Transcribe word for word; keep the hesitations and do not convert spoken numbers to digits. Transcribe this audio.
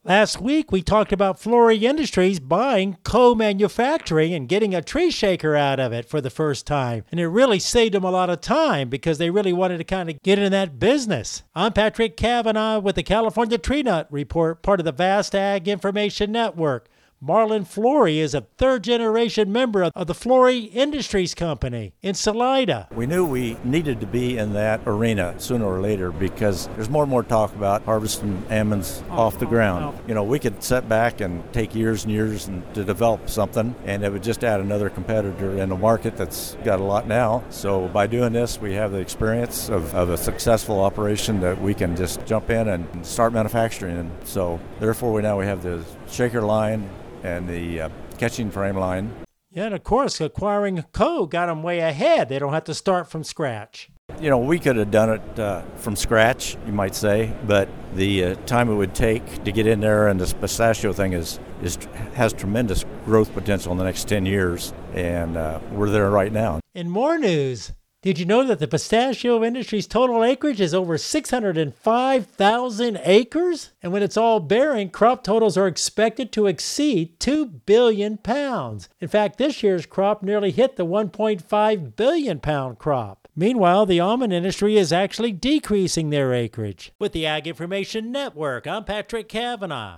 Last week, we talked about Flory Industries buying co-manufacturing and getting a tree shaker out of it for the first time. And it really saved them a lot of time because they really wanted to kind of get in that business. I'm Patrick Cavanaugh with the California Tree Nut Report, part of the Vast Ag Information Network. Marlon Flory is a third-generation member of the Flory Industries Company in Salida. We knew we needed to be in that arena sooner or later because there's more and more talk about harvesting almonds oh, off the oh, ground. Oh. You know, we could sit back and take years and years and, to develop something, and it would just add another competitor in a market that's got a lot now. So by doing this, we have the experience of, of a successful operation that we can just jump in and start manufacturing. And so therefore, we now we have the shaker line and the uh, catching frame line. Yeah, and of course, acquiring Co got them way ahead. They don't have to start from scratch. You know, we could have done it uh, from scratch, you might say, but the uh, time it would take to get in there, and this pistachio thing is, is has tremendous growth potential in the next ten years, and uh, we're there right now. In more news, did you know that the pistachio industry's total acreage is over six hundred five thousand acres? And when it's all bearing, crop totals are expected to exceed two billion pounds. In fact, this year's crop nearly hit the one point five billion pound crop. Meanwhile, the almond industry is actually decreasing their acreage. With the Ag Information Network, I'm Patrick Cavanaugh.